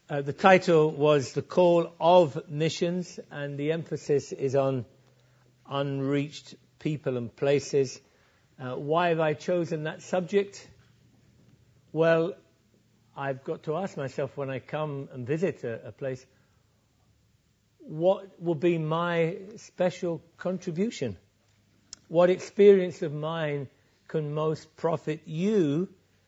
The title was The Call of Missions, and the emphasis is on unreached people and places. Why have I chosen that subject? Well, I've got to ask myself when I come and visit a place, what will be my special contribution? What experience of mine can most profit you?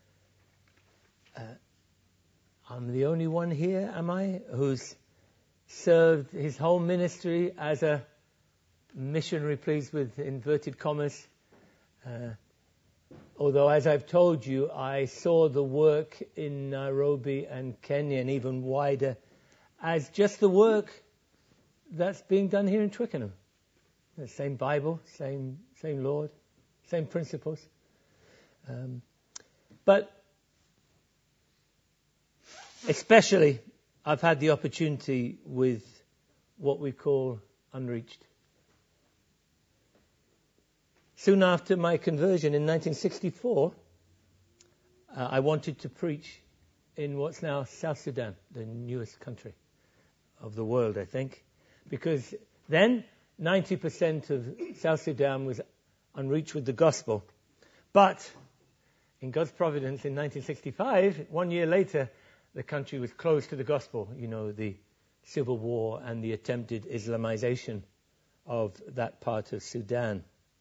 I'm the only one here, am I, who's served his whole ministry as a missionary, please, with inverted commas. Although, as I've told you, I saw the work in Nairobi and Kenya and even wider as just the work that's being done here in Twickenham. The same Bible, same Lord, same principles. But especially, I've had the opportunity with what we call unreached. Soon after my conversion in 1964, I wanted to preach in what's now South Sudan, the newest country of the world, I think, because then 90% of South Sudan was unreached with the gospel. But in God's providence, in 1965, 1 year later, the country was closed to the gospel. You know, the civil war and the attempted Islamization of that part of Sudan.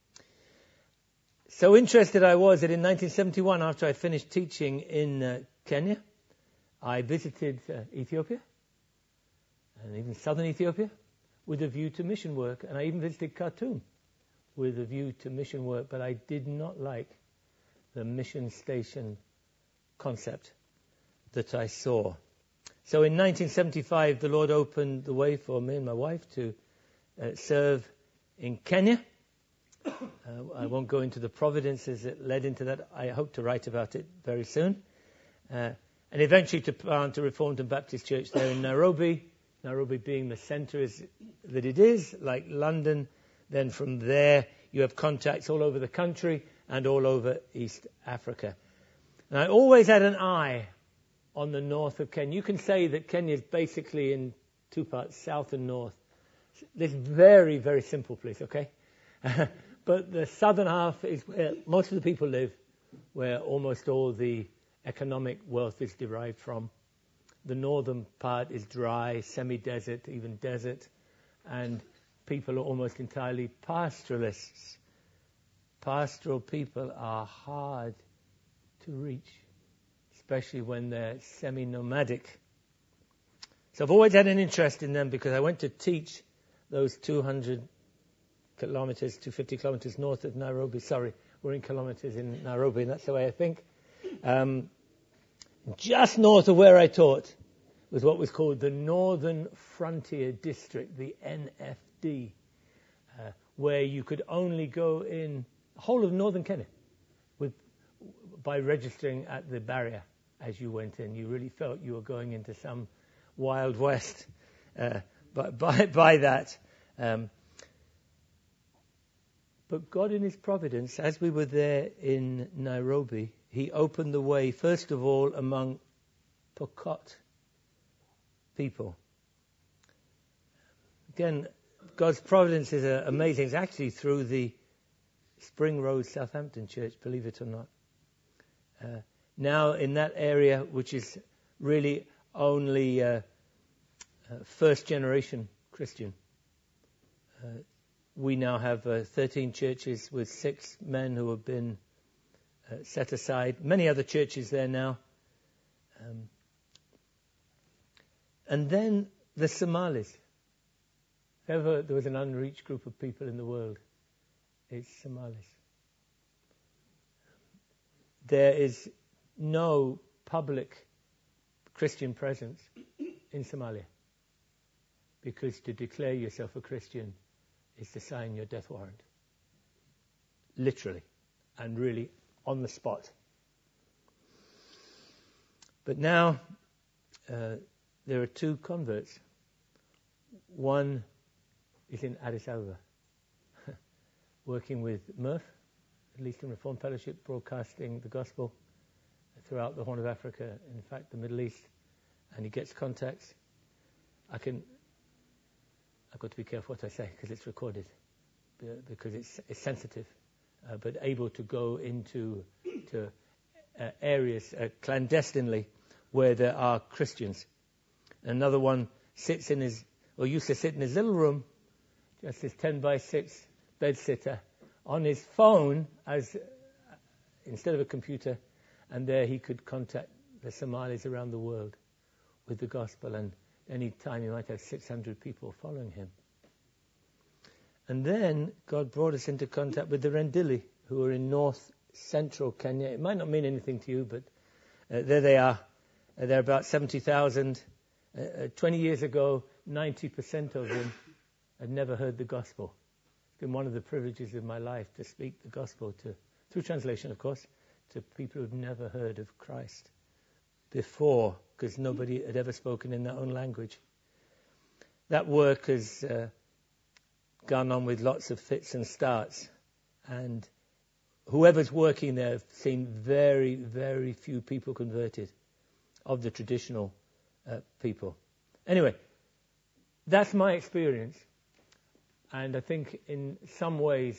So interested I was that in 1971, after I finished teaching in Kenya, I visited Ethiopia, and even southern Ethiopia, with a view to mission work. And I even visited Khartoum with a view to mission work. But I did not like the mission station concept that I saw. So in 1975, the Lord opened the way for me and my wife to serve in Kenya. I won't go into the providences that led into that. I hope to write about it very soon. And eventually to plant a Reformed and Baptist church there in Nairobi. Nairobi being the centre that it is, like London. Then from there you have contacts all over the country and all over East Africa. And I always had an eye on the north of Kenya. You can say that Kenya is basically in two parts, south and north. This very, very simple place, okay? But the southern half is where most of the people live, where almost all the economic wealth is derived from. The northern part is dry, semi-desert, even desert, and people are almost entirely pastoralists. Pastoral people are hard to reach, especially when they're semi-nomadic. So I've always had an interest in them because I went to teach those 200 kilometers, 250 kilometers north of Nairobi. Sorry, we're in kilometers in Nairobi, and that's the way I think. Just north of where I taught was what was called the Northern Frontier District, the NFD, where you could only go in the whole of northern Kenya by registering at the barrier as you went in. You really felt you were going into some Wild West by that. But God in His providence, as we were there in Nairobi, He opened the way, first of all, among Pokot people. Again, God's providence is amazing. It's actually through the Spring Road Southampton Church, believe it or not. Now in that area, which is really only first generation Christian, we now have 13 churches with 6 men who have been set aside. Many other churches there now. And then the Somalis. If ever there was an unreached group of people in the world, it's Somalis. There is no public Christian presence in Somalia, because to declare yourself a Christian is to sign your death warrant. Literally. And really on the spot. But now there are 2 converts. One is in Addis Ababa, working with MRF, Middle Eastern Reformed Fellowship, broadcasting the gospel throughout the Horn of Africa, in fact the Middle East. and he gets contacts, I've got to be careful what I say because it's recorded, because it's sensitive, but able to go into areas clandestinely where there are Christians. Another one used to sit in his little room, just his 10 by 6 bed sitter, on his phone instead of a computer, and there he could contact the Somalis around the world with the gospel, and any time he might have 600 people following him. And then God brought us into contact with the Rendili, who are in north central Kenya. It might not mean anything to you, but there they are. They're about 70,000. 20 years ago, 90% of them had never heard the gospel. It's been one of the privileges of my life to speak the gospel through translation, of course, to people who've never heard of Christ before, because nobody had ever spoken in their own language. That work has gone on with lots of fits and starts, and whoever's working there have seen very, very few people converted of the traditional people. Anyway, that's my experience, and I think in some ways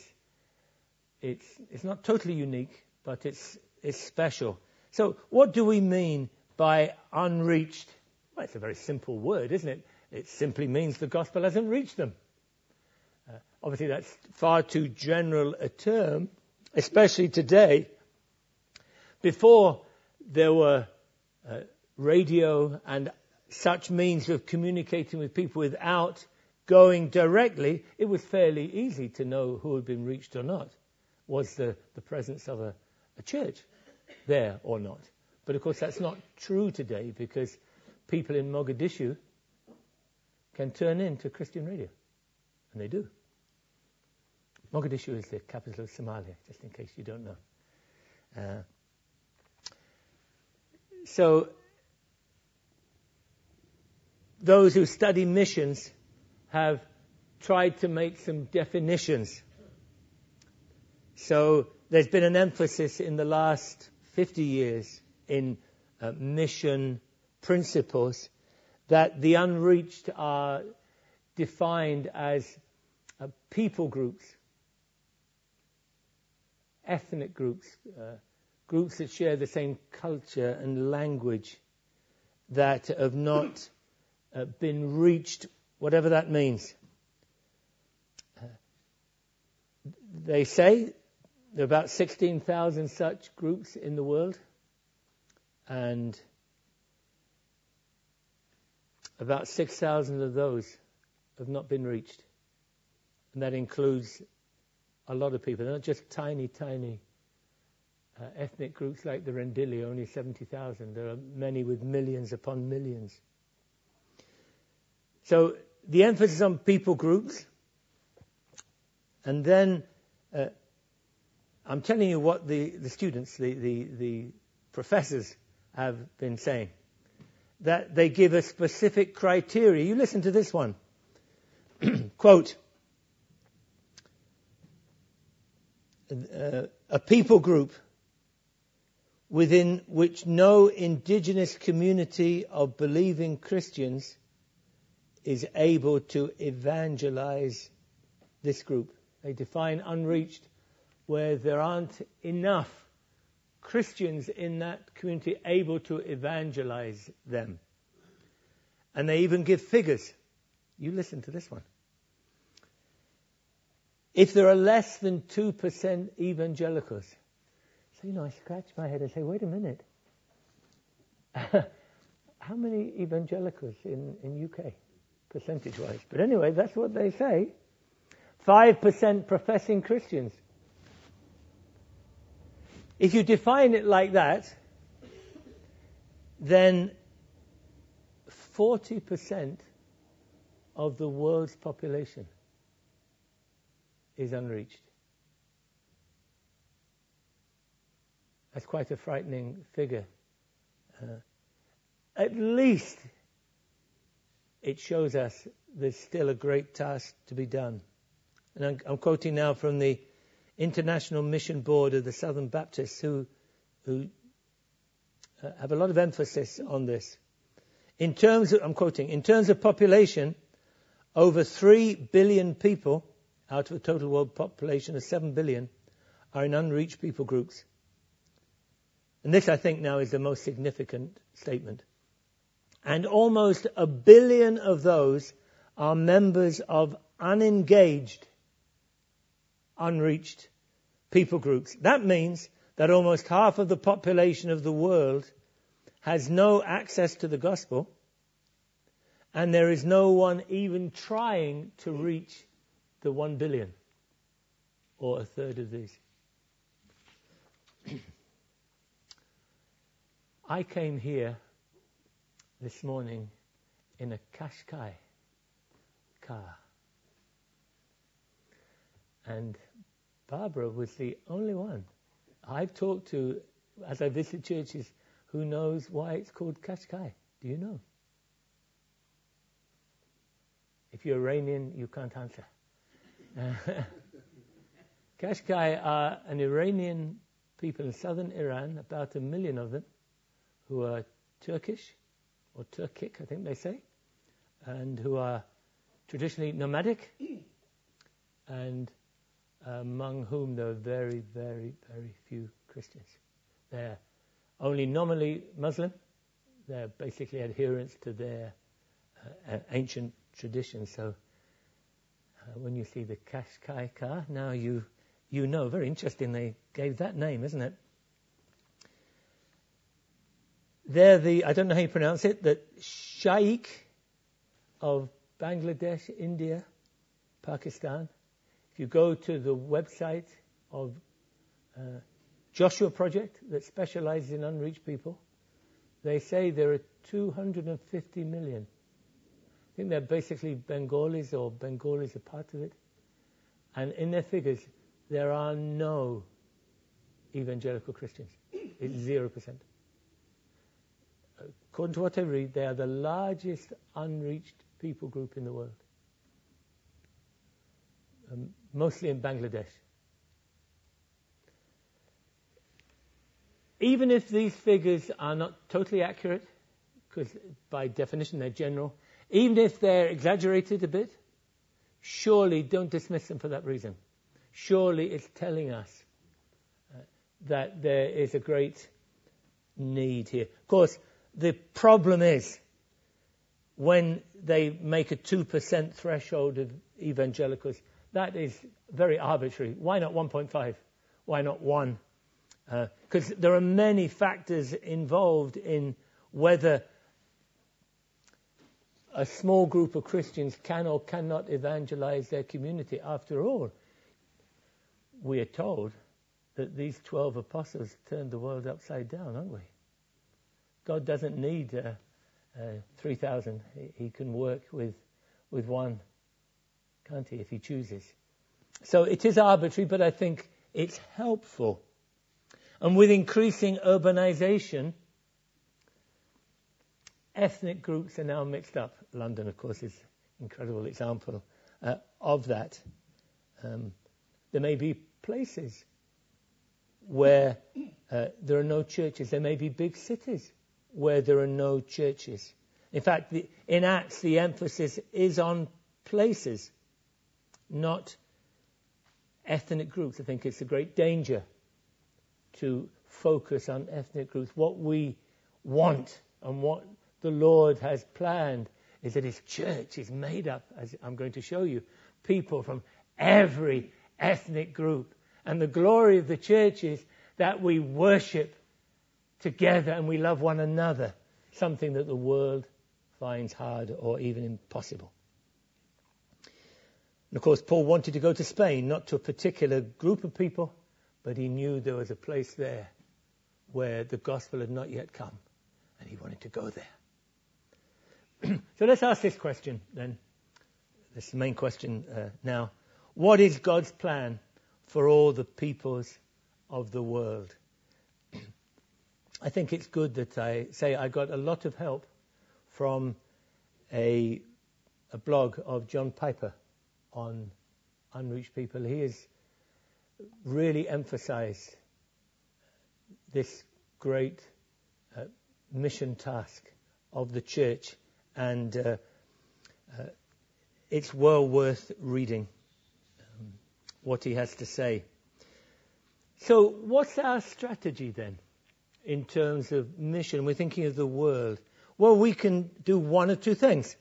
it's not totally unique, but it's special. So what do we mean by unreached? Well, it's a very simple word, isn't it? It simply means the gospel hasn't reached them. Obviously, that's far too general a term, especially today. Before there were radio and such means of communicating with people without going directly, it was fairly easy to know who had been reached or not. Was the presence of a church there or not? But of course that's not true today, because people in Mogadishu can turn in to Christian radio, and they do. Mogadishu is the capital of Somalia, just in case you don't know. So those who study missions have tried to make some definitions. So there's been an emphasis in the last 50 years in mission principles that the unreached are defined as people groups, ethnic groups, groups that share the same culture and language, that have not been reached, whatever that means. They say there are about 16,000 such groups in the world, and about 6,000 of those have not been reached. And that includes a lot of people. They're not just tiny ethnic groups like the Rendili, only 70,000. There are many with millions upon millions. So the emphasis on people groups, and then I'm telling you what the students, the professors have been saying, that they give a specific criteria. You listen to this one. Quote, a people group within which no indigenous community of believing Christians is able to evangelize this group. They define unreached where there aren't enough Christians in that community able to evangelize them. And they even give figures. You listen to this one. If there are less than 2% evangelicals. So, I scratch my head and say, wait a minute. How many evangelicals in UK, percentage-wise? But anyway, that's what they say. 5% professing Christians. If you define it like that, then 40% of the world's population is unreached. That's quite a frightening figure. At least it shows us there's still a great task to be done. And I'm quoting now from the International Mission Board of the Southern Baptists, who have a lot of emphasis on this. I'm quoting, in terms of population, over 3 billion people out of a total world population of 7 billion are in unreached people groups. And this, I think, now is the most significant statement. And almost 1 billion of those are members of unengaged, unreached people groups. That means that almost half of the population of the world has no access to the gospel, and there is no one even trying to reach the 1 billion, or a third of these. I came here this morning in a Qashqai car, and Barbara was the only one I've talked to as I visit churches who knows why it's called Qashqai. Do you know? If you're Iranian, you can't answer. Qashqai are an Iranian people in southern Iran, about 1 million of them, who are Turkish, or Turkic, I think they say, and who are traditionally nomadic, and among whom there are very, very, very few Christians. They're only nominally Muslim. They're basically adherents to their ancient traditions. So when you see the Qashqai car, now you know. Very interesting they gave that name, isn't it? They're I don't know how you pronounce it, the Shaikh of Bangladesh, India, Pakistan. If you go to the website of Joshua Project that specializes in unreached people, they say there are 250 million. I think they're basically Bengalis, or Bengalis are part of it. And in their figures, there are no evangelical Christians. It's 0%. According to what I read, they are the largest unreached people group in the world. Mostly in Bangladesh. Even if these figures are not totally accurate, because by definition they're general, even if they're exaggerated a bit, surely don't dismiss them for that reason. Surely it's telling us that there is a great need here. Of course, the problem is when they make a 2% threshold of evangelicals, that is very arbitrary. Why not 1.5? Why not 1? Because there are many factors involved in whether a small group of Christians can or cannot evangelize their community. After all, we are told that these 12 apostles turned the world upside down, aren't we? God doesn't need 3,000. He can work with one, can't he, if he chooses. So it is arbitrary, but I think it's helpful. And with increasing urbanization, ethnic groups are now mixed up. London, of course, is an incredible example of that. There may be places where there are no churches. There may be big cities where there are no churches. In fact, in Acts, the emphasis is on places, not ethnic groups. I think it's a great danger to focus on ethnic groups. What we want and what the Lord has planned is that his church is made up, as I'm going to show you, people from every ethnic group. And the glory of the church is that we worship together and we love one another, something that the world finds hard or even impossible. And of course, Paul wanted to go to Spain, not to a particular group of people, but he knew there was a place there where the gospel had not yet come, and he wanted to go there. So let's ask this question then. This is the main question now. What is God's plan for all the peoples of the world? I think it's good that I say I got a lot of help from a blog of John Piper on unreached people. He has really emphasized this great mission task of the church, and it's well worth reading what he has to say. So what's our strategy then in terms of mission? We're thinking of the world. Well, we can do one of two things.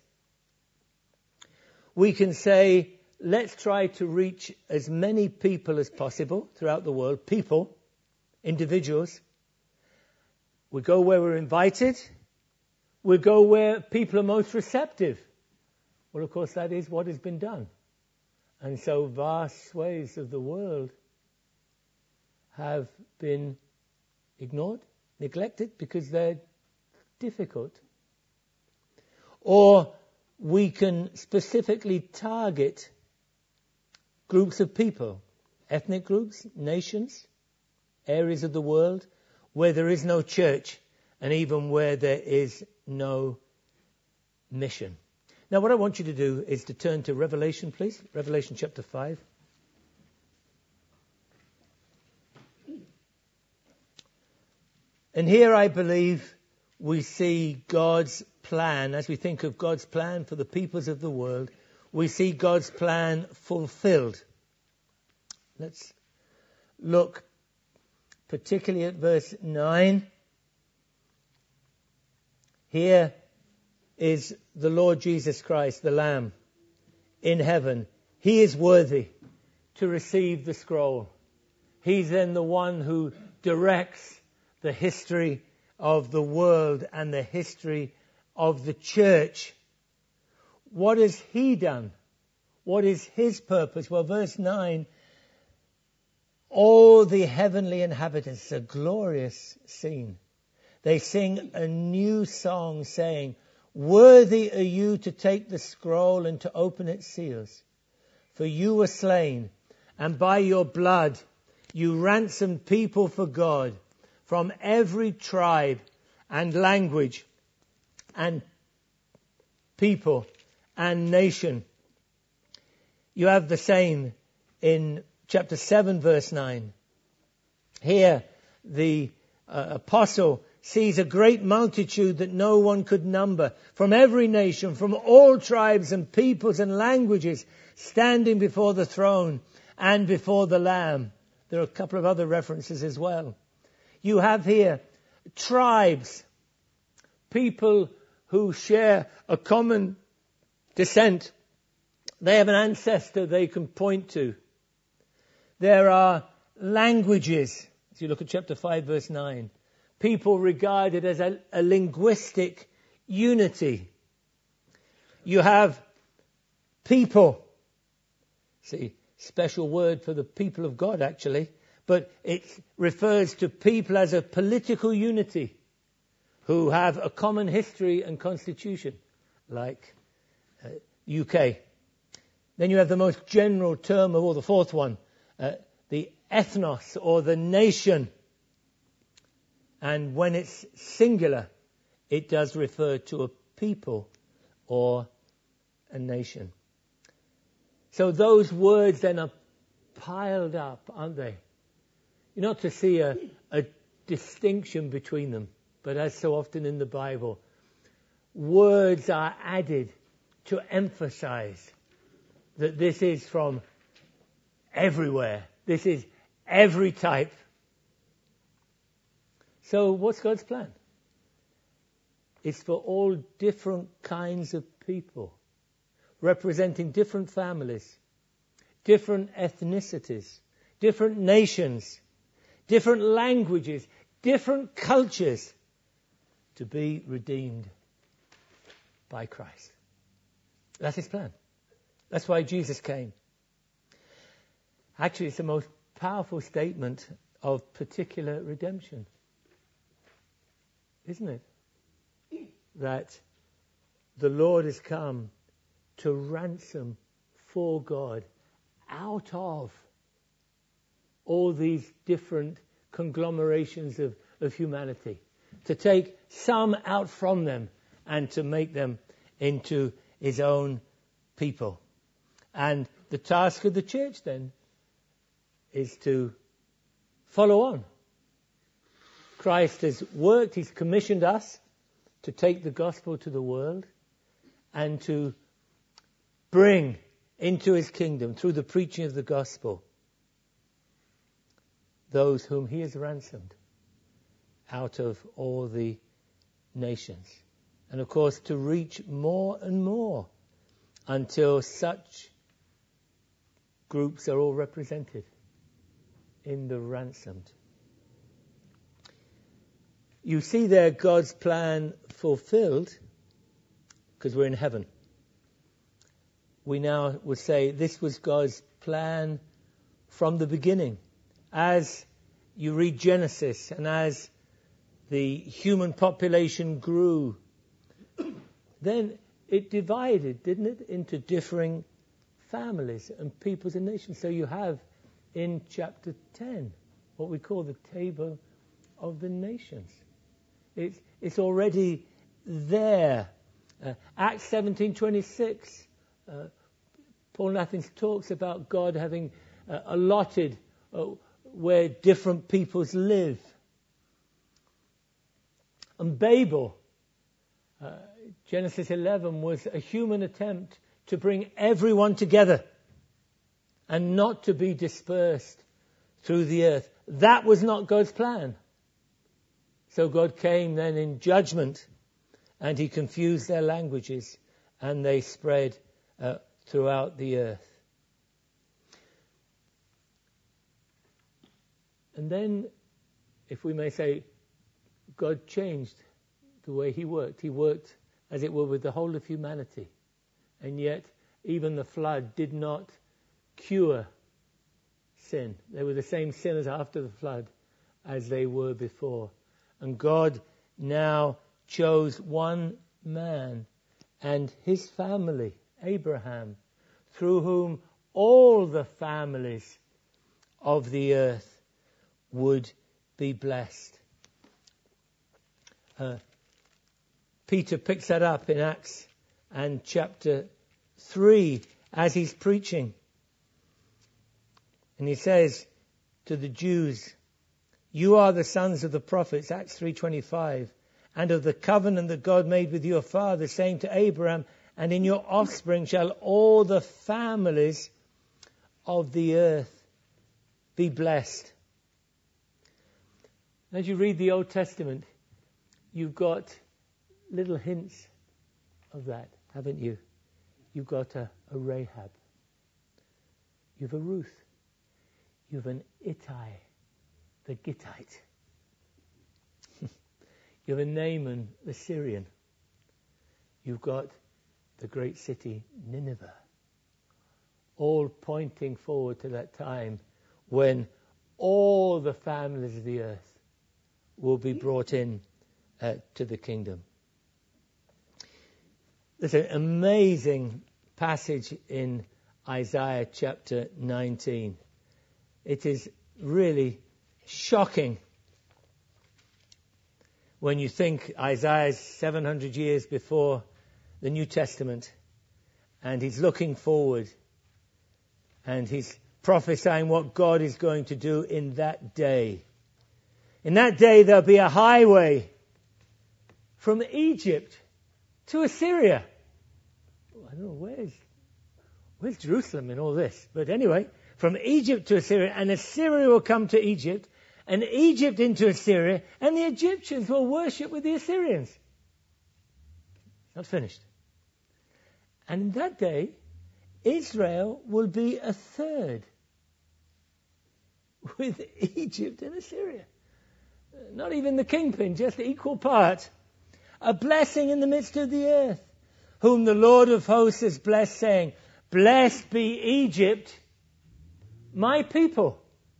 We can say, let's try to reach as many people as possible throughout the world. People, individuals. We go where we're invited. We go where people are most receptive. Well, of course, that is what has been done. And so vast swathes of the world have been ignored, neglected, because they're difficult. Or we can specifically target groups of people, ethnic groups, nations, areas of the world where there is no church and even where there is no mission. Now, what I want you to do is to turn to Revelation, please. Revelation chapter 5. And here I believe we see God's plan. As we think of God's plan for the peoples of the world, we see God's plan fulfilled. Let's look particularly at verse 9. Here is the Lord Jesus Christ, the Lamb, in heaven. He is worthy to receive the scroll. He's then the one who directs the history of the world and the history of the church. What has he done? What is his purpose? Well, verse 9, all the heavenly inhabitants, a glorious scene. They sing a new song saying, worthy are you to take the scroll and to open its seals. For you were slain, and by your blood you ransomed people for God from every tribe and language and people and nation. You have the same in chapter 7, verse 9. Here, the apostle sees a great multitude that no one could number, from every nation, from all tribes and peoples and languages, standing before the throne and before the Lamb. There are a couple of other references as well. You have here tribes, people who share a common descent. They have an ancestor they can point to. There are languages. If you look at chapter 5, verse 9, people regarded as a linguistic unity. You have people. See, special word for the people of God, actually. But it refers to people as a political unity who have a common history and constitution, like UK. Then you have the most general term of all, the fourth one, the ethnos, or the nation. And when it's singular, it does refer to a people or a nation. So those words then are piled up, aren't they? You're not to see a distinction between them, but as so often in the Bible, words are added to emphasize that this is from everywhere. This is every type. So what's God's plan? It's for all different kinds of people, representing different families, different ethnicities, different nations, different languages, different cultures, to be redeemed by Christ. That's his plan. That's why Jesus came. Actually, it's the most powerful statement of particular redemption, isn't it? That the Lord has come to ransom for God out of all these different conglomerations of humanity, to take some out from them and to make them into his own people. And the task of the church then is to follow on. Christ has worked, he's commissioned us to take the gospel to the world and to bring into his kingdom, through the preaching of the gospel, those whom he has ransomed out of all the nations. And of course, to reach more and more until such groups are all represented in the ransomed. You see there God's plan fulfilled because we're in heaven. We now would say this was God's plan from the beginning. As you read Genesis and as the human population grew, then it divided, didn't it, into differing families and peoples and nations. So you have in chapter 10 what we call the table of the nations. It's already there. Acts 17:26, Paul in Athens talks about God having allotted where different peoples live. And Babel, Genesis 11, was a human attempt to bring everyone together and not to be dispersed through the earth. That was not God's plan. So God came then in judgment and he confused their languages and they spread throughout the earth. And then, if we may say, God changed the way he worked. He worked, as it were, with the whole of humanity. And yet, even the flood did not cure sin. They were the same sinners after the flood as they were before. And God now chose one man and his family, Abraham, through whom all the families of the earth would be blessed. Peter picks that up in Acts and chapter 3 as he's preaching. And he says to the Jews, "You are the sons of the prophets," Acts 3:25, "and of the covenant that God made with your father, saying to Abraham, and in your offspring shall all the families of the earth be blessed." As you read the Old Testament, you've got little hints of that, haven't you? You've got a Rahab. You've a Ruth. You've an Ittai, the Gittite. You've a Naaman, the Syrian. You've got the great city, Nineveh. All pointing forward to that time when all the families of the earth will be brought in to the kingdom. There's an amazing passage in Isaiah chapter 19. It is really shocking when you think Isaiah's 700 years before the New Testament, and he's looking forward and he's prophesying what God is going to do in that day. In that day there'll be a highway from Egypt to Assyria. I don't know, where's Jerusalem in all this? But anyway, from Egypt to Assyria, and Assyria will come to Egypt, and Egypt into Assyria, and the Egyptians will worship with the Assyrians. Not finished. And in that day, Israel will be a third with Egypt and Assyria. Not even the kingpin, just equal part. A blessing in the midst of the earth, whom the Lord of hosts has blessed, saying, "Blessed be Egypt, my people,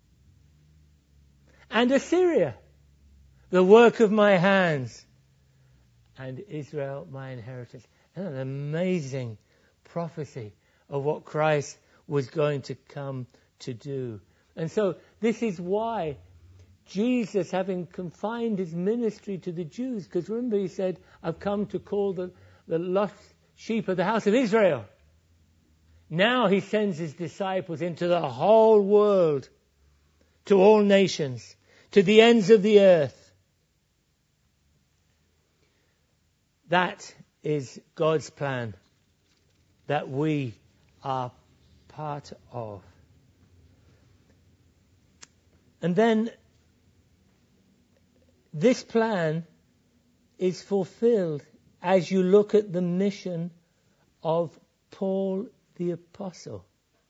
and Assyria, the work of my hands, and Israel, my inheritance." And an amazing prophecy of what Christ was going to come to do. And so this is why Jesus, having confined his ministry to the Jews, because remember he said, "I've come to call the lost sheep of the house of Israel." Now he sends his disciples into the whole world, to all nations, to the ends of the earth. That is God's plan that we are part of. And then this plan is fulfilled as you look at the mission of Paul the Apostle.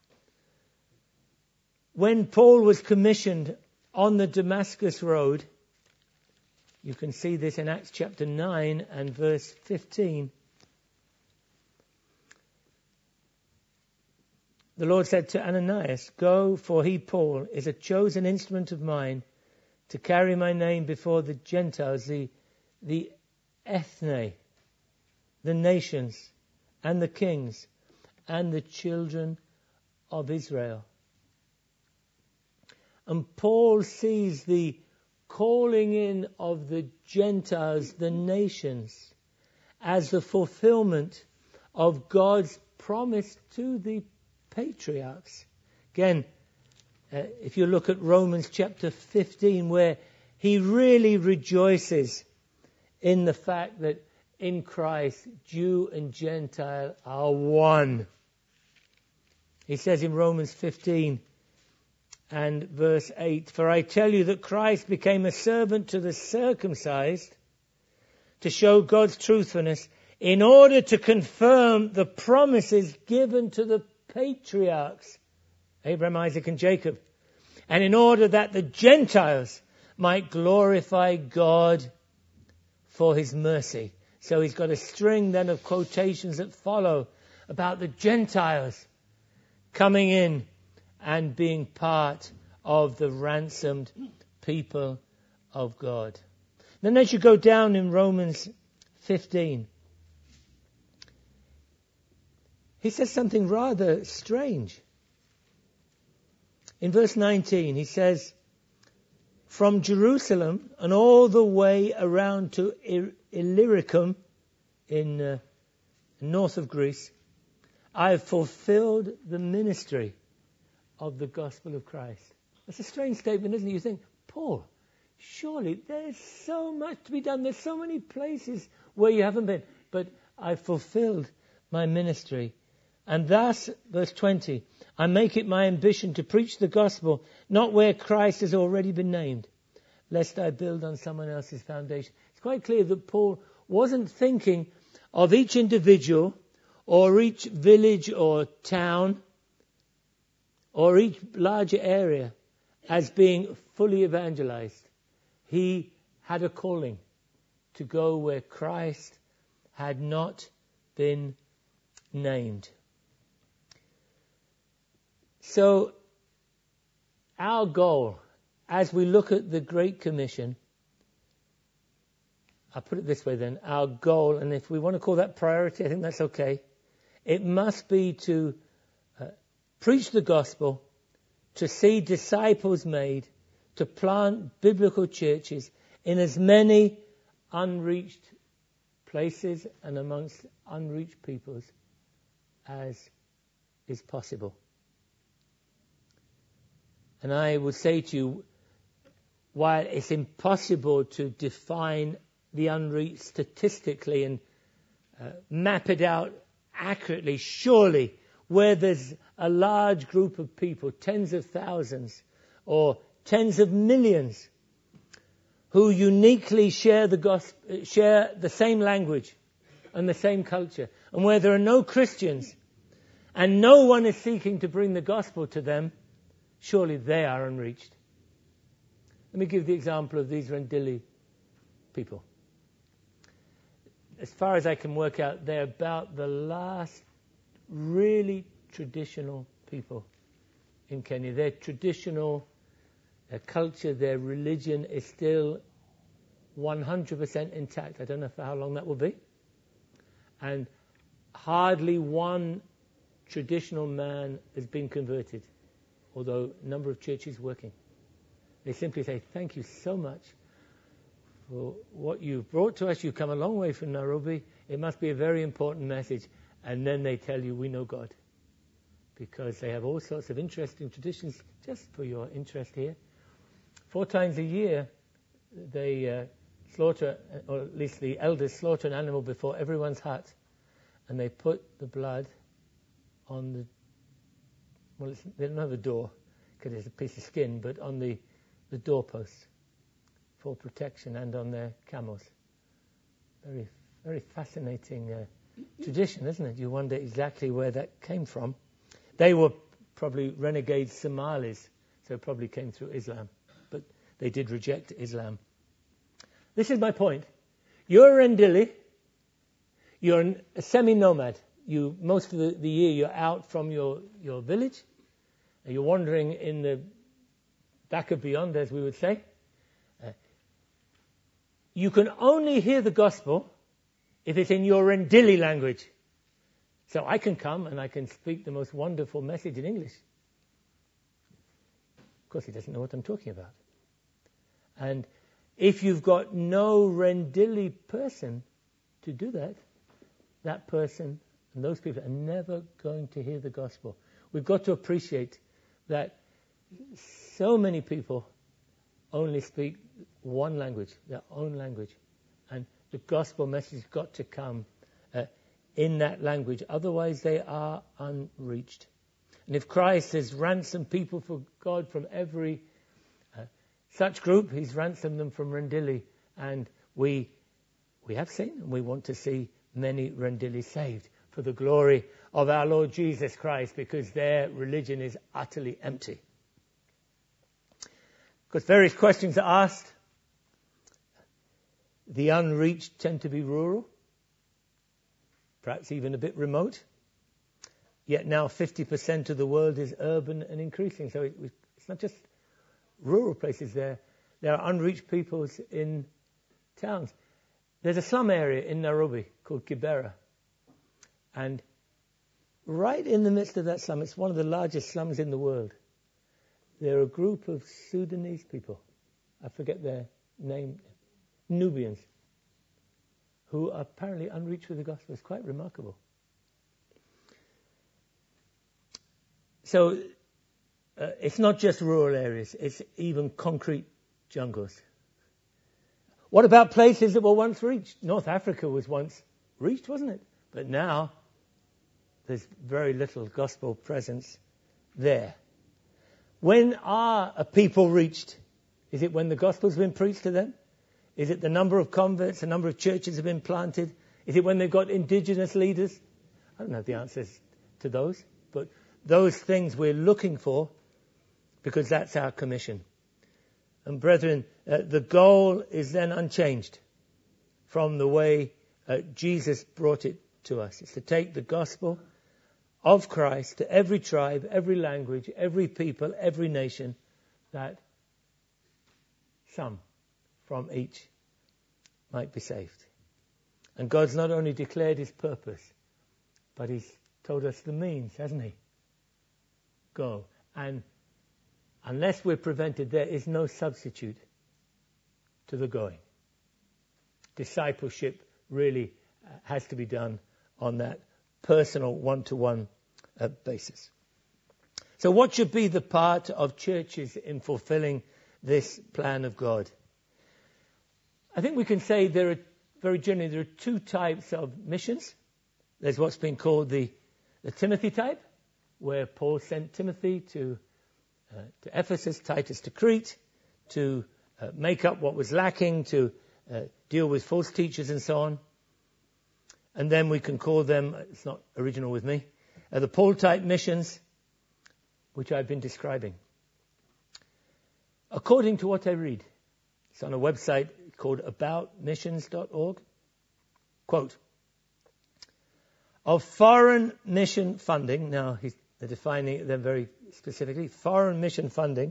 When Paul was commissioned on the Damascus Road, you can see this in Acts chapter 9 and verse 15. The Lord said to Ananias, "Go, for he, Paul, is a chosen instrument of mine to carry my name before the Gentiles, the ethne, the nations, and the kings, and the children of Israel." And Paul sees the calling in of the Gentiles, the nations, as the fulfillment of God's promise to the patriarchs. Again, if you look at Romans chapter 15, where he really rejoices in the fact that in Christ, Jew and Gentile are one. He says in Romans 15 and verse 8, "For I tell you that Christ became a servant to the circumcised to show God's truthfulness, in order to confirm the promises given to the patriarchs, Abraham, Isaac, and Jacob, and in order that the Gentiles might glorify God for his mercy." So he's got a string then of quotations that follow about the Gentiles coming in and being part of the ransomed people of God. Then as you go down in Romans 15, he says something rather strange. In verse 19, he says, "From Jerusalem and all the way around to Illyricum in north of Greece, I have fulfilled the ministry of the gospel of Christ." That's a strange statement, isn't it? You think, Paul, surely there's so much to be done. There's so many places where you haven't been. But I've fulfilled my ministry. And thus, verse 20, "I make it my ambition to preach the gospel, not where Christ has already been named, lest I build on someone else's foundation." It's quite clear that Paul wasn't thinking of each individual or each village or town or each larger area as being fully evangelized. He had a calling to go where Christ had not been named. So our goal, as we look at the Great Commission, I'll put it this way then, our goal, and if we want to call that priority, I think that's okay, it must be to preach the gospel, to see disciples made, to plant biblical churches in as many unreached places and amongst unreached peoples as is possible. And I would say to you, while it's impossible to define the unreached statistically and map it out accurately, surely where there's a large group of people, tens of thousands or tens of millions, who uniquely share the gospel, share the same language and the same culture, and where there are no Christians and no one is seeking to bring the gospel to them, surely they are unreached. Let me give the example of these Rendille people. As far as I can work out, they're about the last really traditional people in Kenya. Their traditional, their culture, their religion is still 100% intact. I don't know for how long that will be. And hardly one traditional man has been converted, although a number of churches working. They simply say, "Thank you so much for what you've brought to us. You've come a long way from Nairobi. It must be a very important message." And then they tell you, "We know God." Because they have all sorts of interesting traditions, just for your interest here. 4 times a year, they slaughter, or at least the elders slaughter an animal before everyone's hut, and they put the blood on the, they don't have a door because it's a piece of skin, but on the doorposts for protection, and on their camels. Very, very fascinating tradition, isn't it? You wonder exactly where that came from. They were probably renegade Somalis, so it probably came through Islam, but they did reject Islam. This is my point. You're a Rendili, you're a semi-nomad. Most of the year you're out from your village, and you're wandering in the back of beyond, as we would say. You can only hear the gospel if it's in your Rendili language. So I can come and I can speak the most wonderful message in English. Of course, he doesn't know what I'm talking about. And if you've got no Rendili person to do that, that person and those people are never going to hear the gospel. We've got to appreciate that so many people only speak one language, their own language. And the gospel message has got to come in that language. Otherwise, they are unreached. And if Christ has ransomed people for God from every such group, he's ransomed them from Rendili. And we have seen, and we want to see many Rendili saved for the glory of our Lord Jesus Christ, because their religion is utterly empty. Because various questions are asked. The unreached tend to be rural, perhaps even a bit remote. Yet now 50% of the world is urban and increasing. So it's not just rural places there. There are unreached peoples in towns. There's a slum area in Nairobi called Kibera. And right in the midst of that slum, it's one of the largest slums in the world. There are a group of Sudanese people, I forget their name, Nubians, who are apparently unreached with the gospel. It's quite remarkable. So it's not just rural areas, it's even concrete jungles. What about places that were once reached? North Africa was once reached, wasn't it? But now there's very little gospel presence there. When are a people reached? Is it when the gospel's been preached to them? Is it the number of converts, the number of churches have been planted? Is it when they've got indigenous leaders? I don't know the answers to those, but those things we're looking for, because that's our commission. And brethren, the goal is then unchanged from the way Jesus brought it to us. It's to take the gospel of Christ to every tribe, every language, every people, every nation, that some from each might be saved. And God's not only declared his purpose, but he's told us the means, hasn't he? Go. And unless we're prevented, there is no substitute to the going. Discipleship really has to be done on that personal one-to-one basis. So what should be the part of churches in fulfilling this plan of God? I think we can say very generally there are two types of missions. There's what's been called the Timothy type, where Paul sent Timothy to Ephesus, Titus to Crete, to make up what was lacking, to deal with false teachers and so on. And then we can call them, it's not original with me, the Paul-type missions, which I've been describing. According to what I read, it's on a website called aboutmissions.org. Quote, of foreign mission funding, now they're defining them very specifically, foreign mission funding,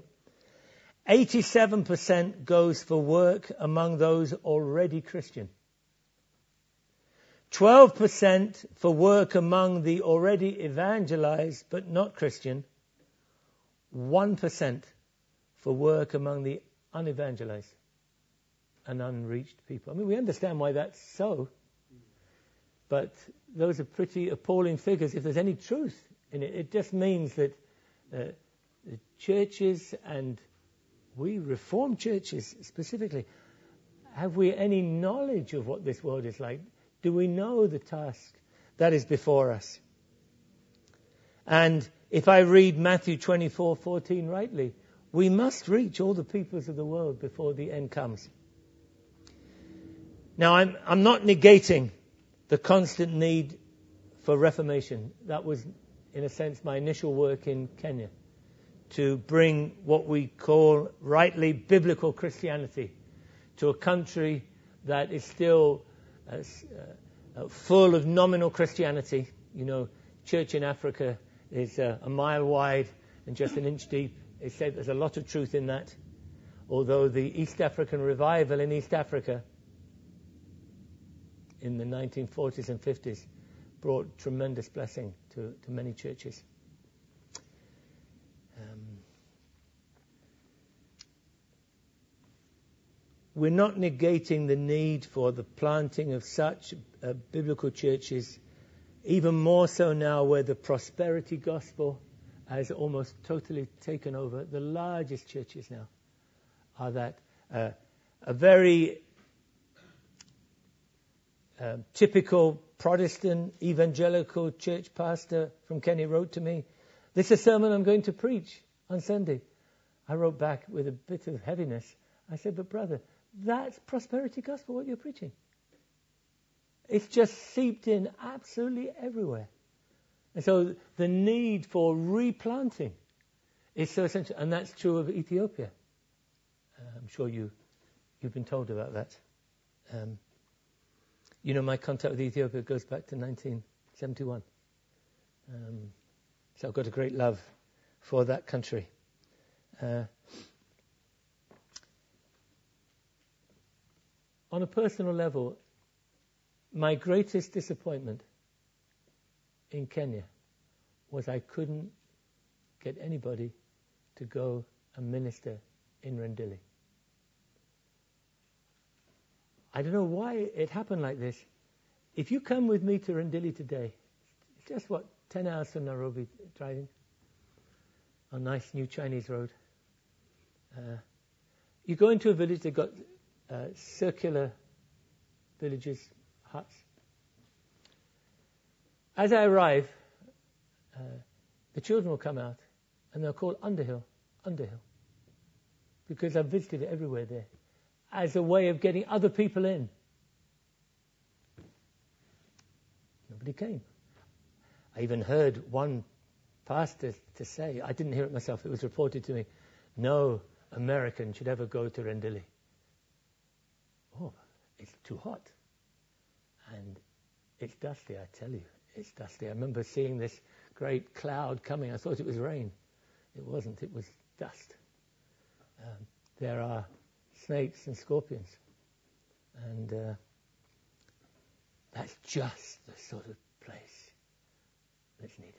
87% goes for work among those already Christian. 12% for work among the already evangelized but not Christian. 1% for work among the unevangelized and unreached people. I mean, we understand why that's so, but those are pretty appalling figures if there's any truth in it. It just means that the churches, and we Reformed churches specifically, Have we any knowledge of what this world is like? Do we know the task that is before us? And if I read Matthew 24:14 rightly, we must reach all the peoples of the world before the end comes. Now, I'm not negating the constant need for reformation. That was, in a sense, my initial work in Kenya, to bring what we call rightly biblical Christianity to a country that is still full of nominal Christianity. You know, church in Africa is a mile wide and just an inch deep. It said there's a lot of truth in that. Although the East African revival in East Africa in the 1940s and 50s brought tremendous blessing to many churches. We're not negating the need for the planting of such biblical churches, even more so now where the prosperity gospel has almost totally taken over. The largest churches now are that a very typical Protestant evangelical church pastor from Kenya wrote to me, "This is a sermon I'm going to preach on Sunday." I wrote back with a bit of heaviness. I said, "But brother, that's prosperity gospel, what you're preaching. It's just seeped in absolutely everywhere." And so the need for replanting is so essential. And that's true of Ethiopia. I'm sure you've been told about that. You know, my contact with Ethiopia goes back to 1971. So I've got a great love for that country. On a personal level, my greatest disappointment in Kenya was I couldn't get anybody to go and minister in Rendille. I don't know why it happened like this. If you come with me to Rendille today, it's just 10 hours from Nairobi driving on a nice new Chinese road. You go into a village, they've got circular villages, huts. As I arrive, the children will come out and they'll call Underhill, because I've visited it everywhere there, as a way of getting other people in. Nobody came. I even heard one pastor to say, I didn't hear it myself, it was reported to me, no American should ever go to Rendille. Oh, it's too hot. And it's dusty, I tell you. It's dusty. I remember seeing this great cloud coming. I thought it was rain. It wasn't. It was dust. There are snakes and scorpions. And that's just the sort of place that's needed.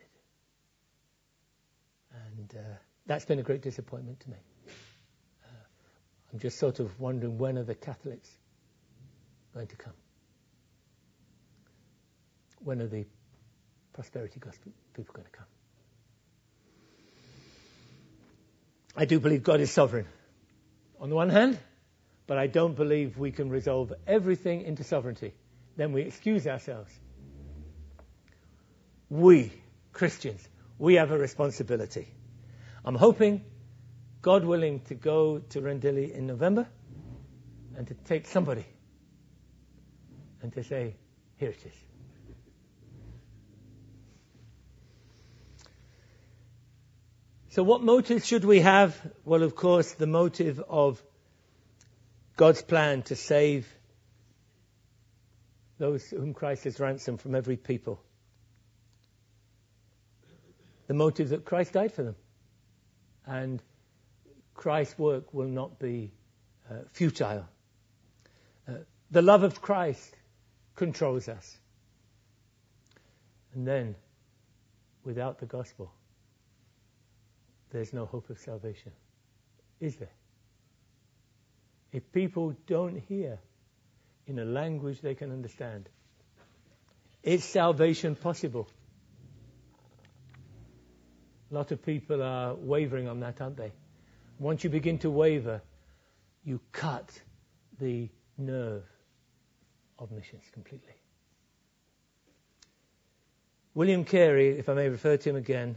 And that's been a great disappointment to me. I'm just sort of wondering, when are the Catholics going to come? When are the prosperity gospel people going to come? I do believe God is sovereign, on the one hand, but I don't believe we can resolve everything into sovereignty. Then we excuse ourselves. We, Christians, we have a responsibility. I'm hoping, God willing, to go to Rendille in November and to take somebody and to say, here it is. So what motive should we have? Well, of course, the motive of God's plan to save those whom Christ has ransomed from every people. The motive that Christ died for them. And Christ's work will not be futile. The love of Christ controls us. And then, without the gospel, there's no hope of salvation. Is there? If people don't hear in a language they can understand, is salvation possible? A lot of people are wavering on that, aren't they? Once you begin to waver, you cut the nerve of missions completely. William Carey, if I may refer to him again,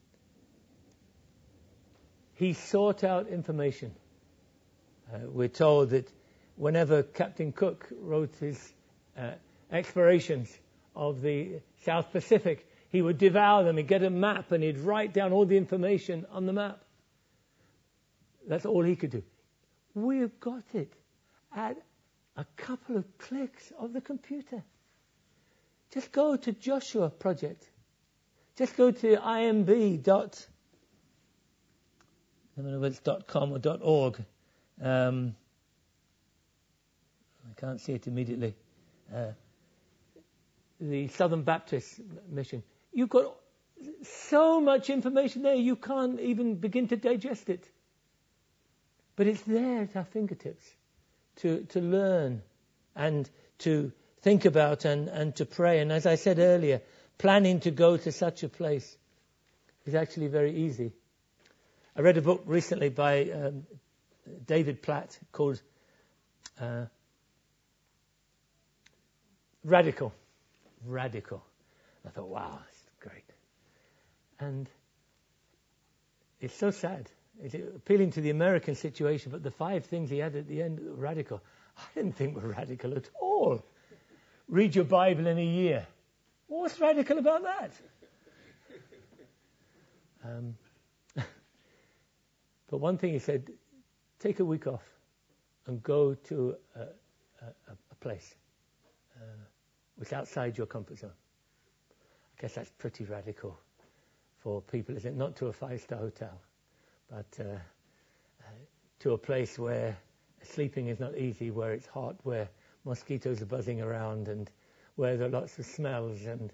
he sought out information. We're told that whenever Captain Cook wrote his explorations of the South Pacific, he would devour them. He'd get a map and he'd write down all the information on the map. That's all he could do. We've got it at a couple of clicks of the computer. Just go to Joshua Project. Just go to imb.com or .org. I can't see it immediately. The Southern Baptist Mission. You've got so much information there, you can't even begin to digest it. But it's there at our fingertips to learn and to think about and to pray. And as I said earlier, planning to go to such a place is actually very easy. I read a book recently by David Platt called Radical. I thought, wow, that's great. And it's so sad. It's appealing to the American situation, but the 5 things he had at the end were radical. I didn't think were radical at all. Read your Bible in a year. What's radical about that? But one thing he said, take a week off and go to a place which is outside your comfort zone. I guess that's pretty radical for people, isn't it? Not to a 5-star hotel, but to a place where sleeping is not easy, where it's hot, where mosquitoes are buzzing around, and where there are lots of smells, and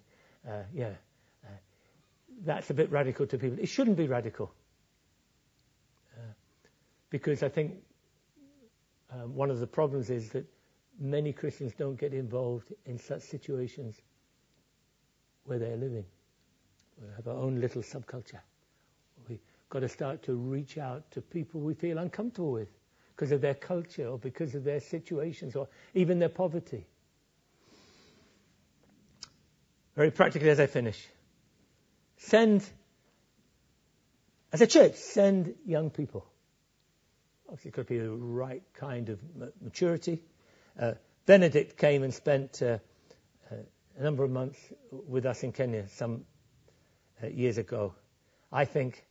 that's a bit radical to people. It shouldn't be radical, because I think one of the problems is that many Christians don't get involved in such situations where they're living. We have our own little subculture. We've got to start to reach out to people we feel uncomfortable with because of their culture or because of their situations or even their poverty. Very practically as I finish. As a church, send young people. Obviously, it could be the right kind of maturity. Benedict came and spent a number of months with us in Kenya some years ago. I think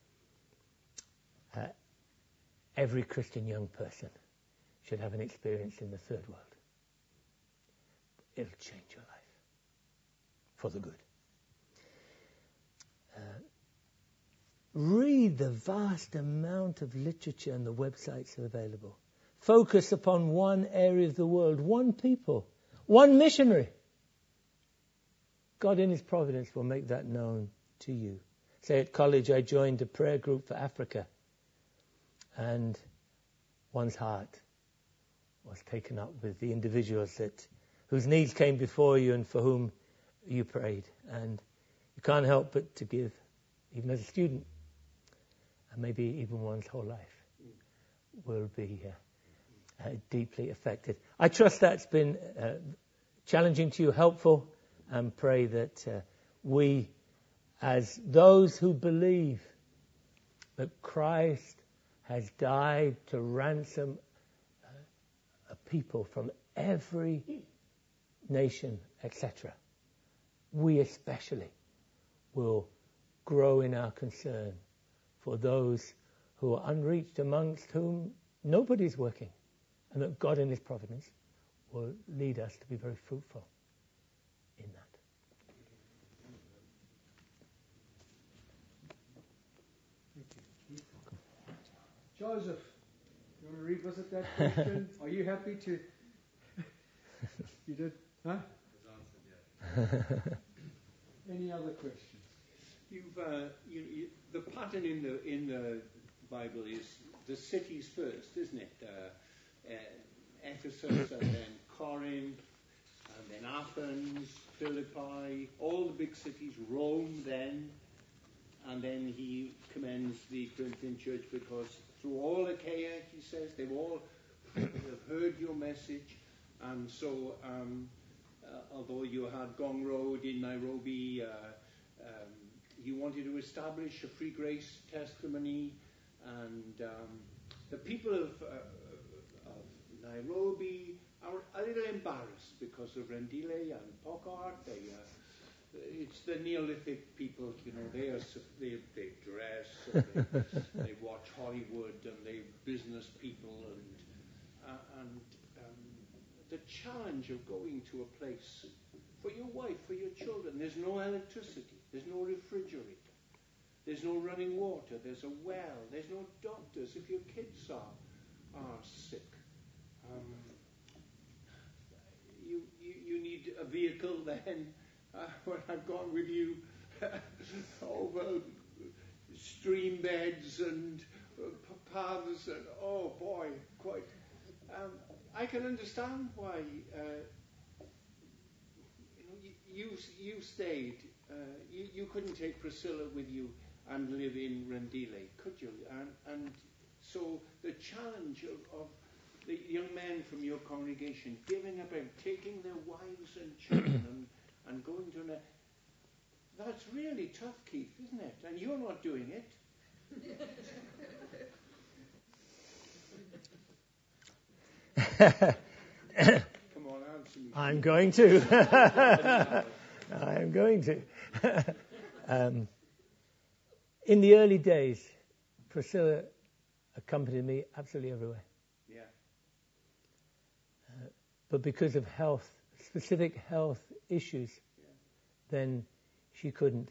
every Christian young person should have an experience in the third world. It'll change your life for the good. Read the vast amount of literature and the websites available. Focus upon one area of the world, one people, one missionary. God in His providence will make that known to you. Say at college I joined a prayer group for Africa, and one's heart was taken up with the individuals whose needs came before you and for whom you prayed. And you can't help but to give, even as a student, and maybe even one's whole life will be deeply affected. I trust that's been challenging to you, helpful, and pray that we, as those who believe that Christ has died to ransom a people from every nation, etc., we especially will grow in our concern for those who are unreached, amongst whom nobody's working, and that God in His providence will lead us to be very fruitful in that. Thank you. Joseph, you want to revisit that question? Are you happy to... You did? Huh? Any other questions? The pattern in the Bible is the cities first, isn't it? Ephesus, and then Corinth, and then Athens, Philippi, all the big cities, Rome then, and then he commends the Corinthian church because through all Achaia, he says, they were all have heard your message. And so, although you had Gong Road in Nairobi, you wanted to establish a free grace testimony, and the people of Nairobi are a little embarrassed because of Rendile and Pocart. It's the Neolithic people, they dress, and they watch Hollywood, and they're business people, and the challenge of going to a place for your wife, for your children. There's no electricity, there's no refrigerator, there's no running water, there's a well, there's no doctors if your kids are sick. You need a vehicle then. When I've gone with you over stream beds and paths, and oh boy, quite. I can understand why you stayed. You couldn't take Priscilla with you and live in Rendile, could you? And so the challenge of the young men from your congregation giving up and taking their wives and children and going to that's really tough, Keith, isn't it? And you're not doing it. Come on, answer me. I'm going to. I'm going to. In the early days, Priscilla accompanied me absolutely everywhere. Yeah. But because of specific health issues, then she couldn't.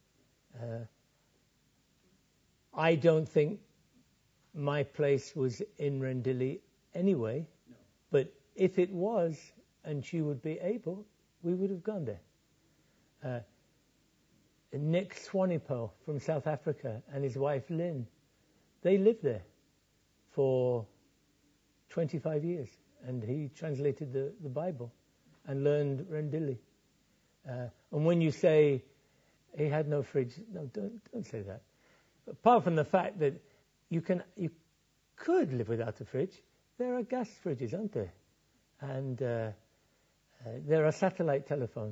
I don't think my place was in Rendile anyway, no. But if it was and she would be able, we would have gone there. Nick Swanipo from South Africa and his wife Lynn, they lived there for 25 years, and he translated the Bible and learned Rendile. And when you say he had no fridge, no, don't say that. Apart from the fact that you could live without a fridge, there are gas fridges, aren't there? And there are satellite telephones.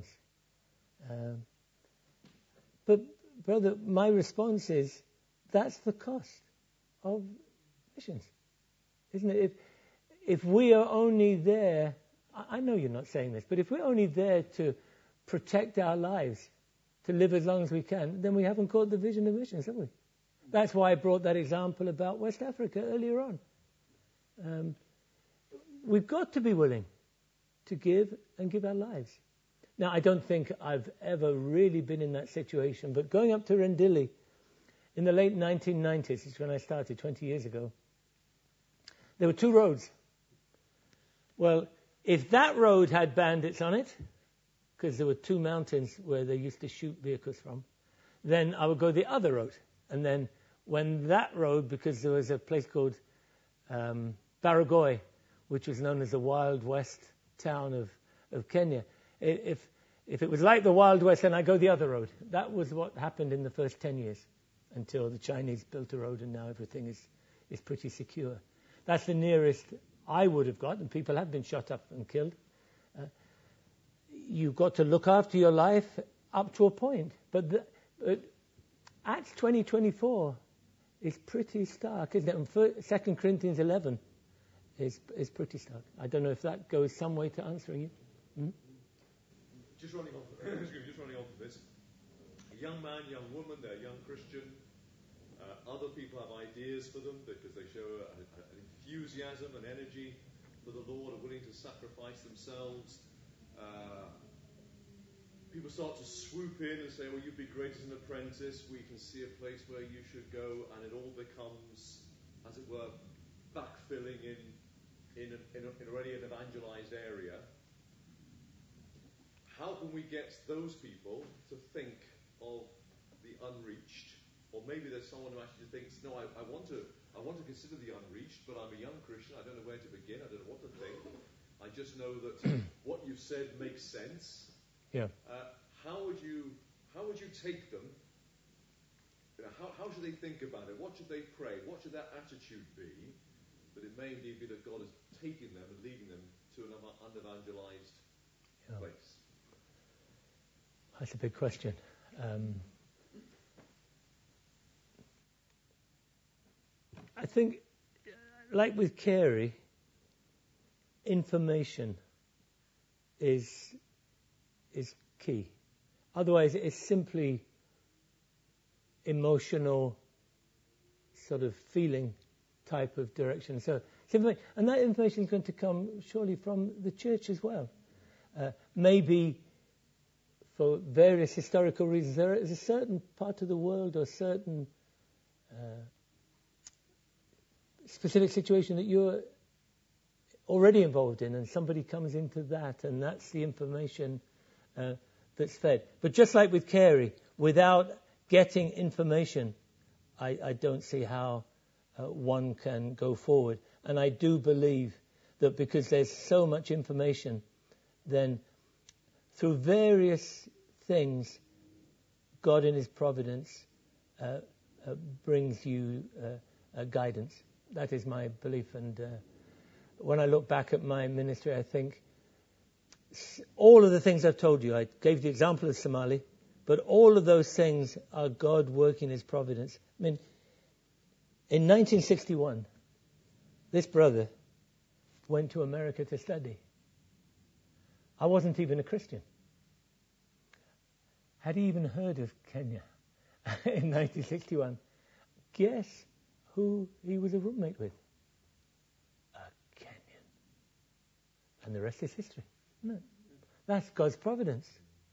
But brother, my response is that's the cost of missions, isn't it? If we are only there, I know you're not saying this, but if we're only there to protect our lives, to live as long as we can, then we haven't caught the vision of missions, have we? That's why I brought that example about West Africa earlier on. We've got to be willing to give and give our lives. Now, I don't think I've ever really been in that situation, but going up to Rendile in the late 1990s, is when I started 20 years ago, there were two roads. Well, if that road had bandits on it, because there were two mountains where they used to shoot vehicles from, then I would go the other road. And then when that road, because there was a place called Baragoi, which was known as the Wild West town of Kenya, if it was like the Wild West, then I go the other road. That was what happened in the first 10 years until the Chinese built a road and now everything is pretty secure. That's the nearest I would have got, and people have been shot up and killed. You've got to look after your life up to a point. But Acts 20:24 is pretty stark, isn't it? And 2 Corinthians 11 is pretty stark. I don't know if that goes some way to answering you. Hmm? Just running off of this. A young man, young woman, they're a young Christian. Other people have ideas for them because they show an enthusiasm and energy for the Lord, are willing to sacrifice themselves. People start to swoop in and say, well, you'd be great as an apprentice. We can see a place where you should go, and it all becomes, as it were, backfilling in already an evangelized area. How can we get those people to think of the unreached? Or maybe there's someone who actually thinks, no, I want to consider the unreached, but I'm a young Christian. I don't know where to begin. I don't know what to think. I just know that what you've said makes sense. Yeah. How would you take them? How should they think about it? What should they pray? What should their attitude be but it may indeed be that God is taking them and leading them to an unevangelized place. That's a big question. I think, like with Carey, information is key. Otherwise, it's simply emotional, sort of feeling type of direction. So, and that information is going to come surely from the church as well. Maybe for various historical reasons, there is a certain part of the world or certain specific situation that you're already involved in, and somebody comes into that, and that's the information that's fed. But just like with Carey, without getting information, I don't see how one can go forward. And I do believe that because there's so much information, then through various things, God in His providence brings you guidance. That is my belief. And when I look back at my ministry, I think all of the things I've told you, I gave the example of Somali, but all of those things are God working His providence. I mean, in 1961, this brother went to America to study. I wasn't even a Christian. Had he even heard of Kenya in 1961? Guess who he was a roommate with? A Kenyan. And the rest is history. No, that's God's providence.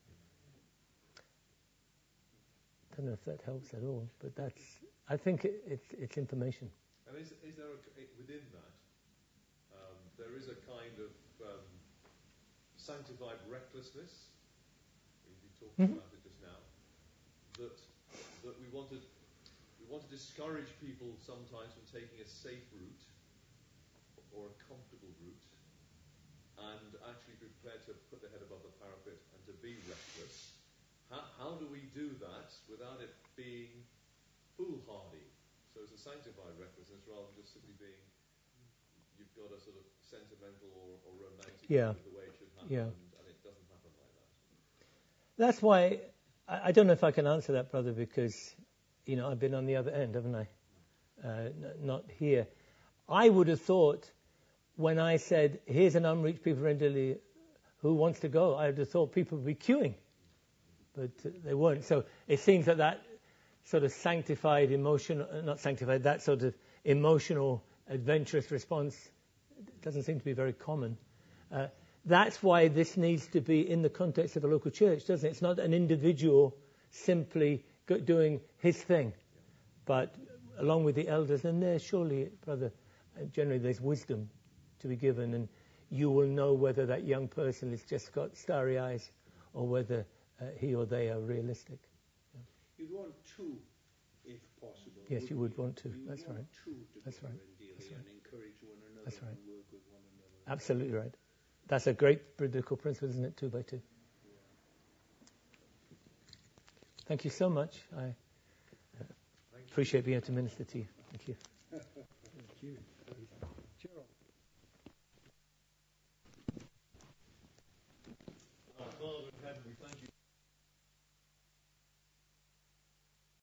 I don't know if that helps at all, but I think it's information. And is there within that, there is a kind of sanctified recklessness, you talked about it just now, that we want to discourage people sometimes from taking a safe route or a comfortable route, and actually be prepared to put their head above the parapet and to be reckless. How do we do that without it being foolhardy? So it's a sanctified recklessness rather than just simply being, you've got a sort of sentimental or romantic view of the way it should happen, and it doesn't happen like that. That's why I don't know if I can answer that, brother, because I've been on the other end, haven't I? Not here. I would have thought when I said, here's an unreached people in Italy who wants to go, I would have thought people would be queuing. But they weren't. So it seems that sort of sanctified emotion, not sanctified, that sort of emotional, adventurous response doesn't seem to be very common. That's why this needs to be in the context of a local church, doesn't it? It's not an individual simply doing his thing, but along with the elders. And there, surely, brother, generally there's wisdom to be given, and you will know whether that young person has just got starry eyes or whether he or they are realistic. You'd want two, if possible. Yes, you would want to. That's right. Two to That's right. That's right. And encourage one another. That's right. And work with one another. Absolutely right. That's a great biblical principle, isn't it? 2 by 2. Thank you so much. I appreciate being able to minister to you. Thank you. Thank you. Gerald.